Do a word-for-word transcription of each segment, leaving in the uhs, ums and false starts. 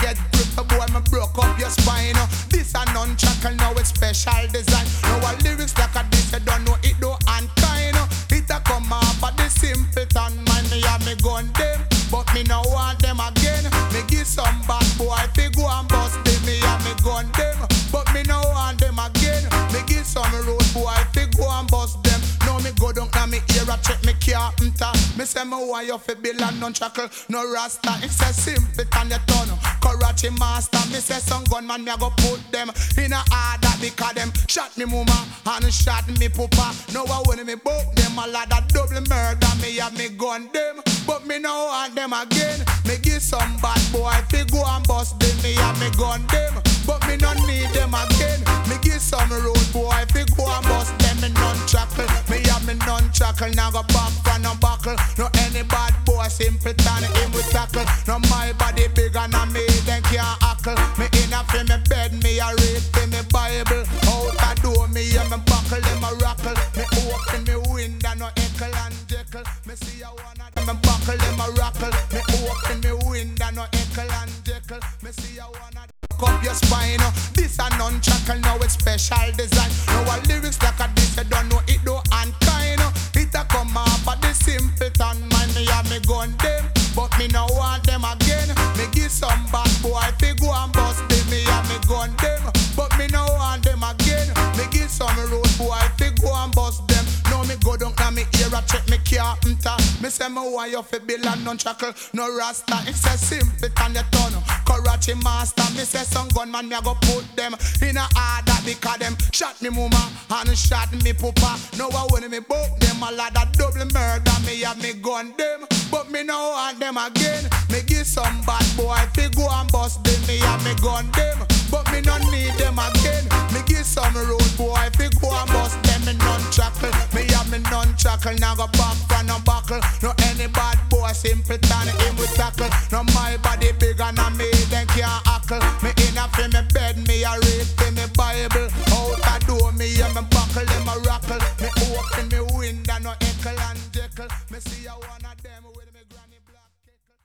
get grip, boy, me broke up your spine. This a nunchuckle, now it's special design. Now a lyrics like a this, you don't know it do unkind. It a come off of the simpleton, man, me have me gun them, but me no want them again. Me give some bad boy, fi go and bust them, me have me gun them, but me no want them again. Me give some road boy, fi go and bust them. Now me go down and me ear a check me carpenter. Me say me want you fi build a nunchuckle, no rasta. It's a simpleton you turn, Karachi master. Me say some gunman me a go put them in a order because them shot me mama and shot me papa. Now I want me book them a lot of double murder. Me have me gun them, but me no want them again. Me give some bad boy fi go and bust them. Me have me gun them, but me no need them again. Me give some road boy fi go and bust them. Me nunchuckle, me have me nunchuckle. Now go back from no buckle. No any bad boy simpleton him with tackle. No my body bigger than me, then can't hackle. Me in a fi me bed, me a read fi me Bible. Out a door me and me buckle, them a rockle. Me open me window, no eckle and jekyll. Me see a one of them, me buckle, them a rockle. Me open me window, no eckle and jekyll. Me see a one of them. Up your spine, this a nunchuckle, now it's special design. Now a lyrics like a this, you don't know it do unkind. It a come off of the simpleton, man, me have me gun them, but me no want them again. Me give some bad boy fi go and bust them. Me have me gun them, but me no want them again. Me give some road boy fi go and bust them. Now me go down and me ear a check me carpenter. Me say me want you fi build a nunchuckle, no rasta. It's a simpleton you turn, Karachi master. Me say some gunman me a go put them in a order because them shot me mama and shot me papa. Now I want me book them a lot of double murder. Me have me gun them, but me no want them again. Me give some bad boy fi go and bust them. Me have me gun them, but me no need them again. Me give some road boy fi go and bust them. Me nunchuckle, me have me nunchuckle. Now go back from no buckle. No any bad boy simpleton him with tackle. No my body bigger than me, then can't hackle. Me in a fi me bed, me a read fi me Bible. Out a door me and me buckle, them a rockle. Me open me window, no eckle and jekyll. Me see a one of them with me granny black keckle.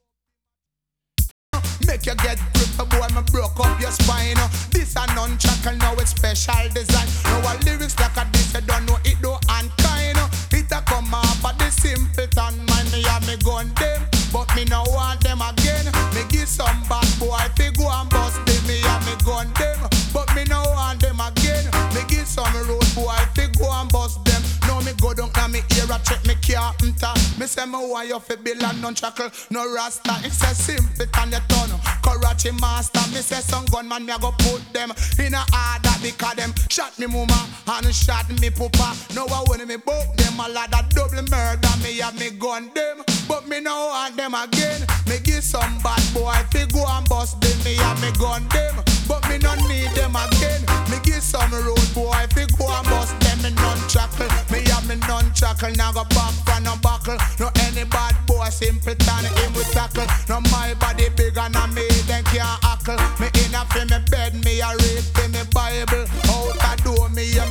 Make you get grip, boy, me broke up your spine. This a nunchuckle, now it's special design. Now a lyrics like a this, you don't know it do unkind. It a come off of the simpleton, man, me have me gun them, but me no want them again. Me give some bad boy fi go and bust them. Me have me gun them, but me no want them again. Me give some road boy fi go and bust them. Now me go down and me ear a check me carpenter. Me say me want you fi build a nunchuckle, no rasta. It's a simpleton you turn, Karachi master. Me say some gunman me a go put them in a order because them shot me mama and shot me papa. Now I want me book them a lot of double murder. Me have me gun them, but me no want them again. Me give some bad boy fi go and bust them. Me have me gun them, but me no need them again. Me give some road boy fi go and bust them. Me nunchuckle, me have me nunchuckle. Now go back from no buckle. No any bad boy simpleton him with tackle. No my body bigger than me, then can't hackle. Me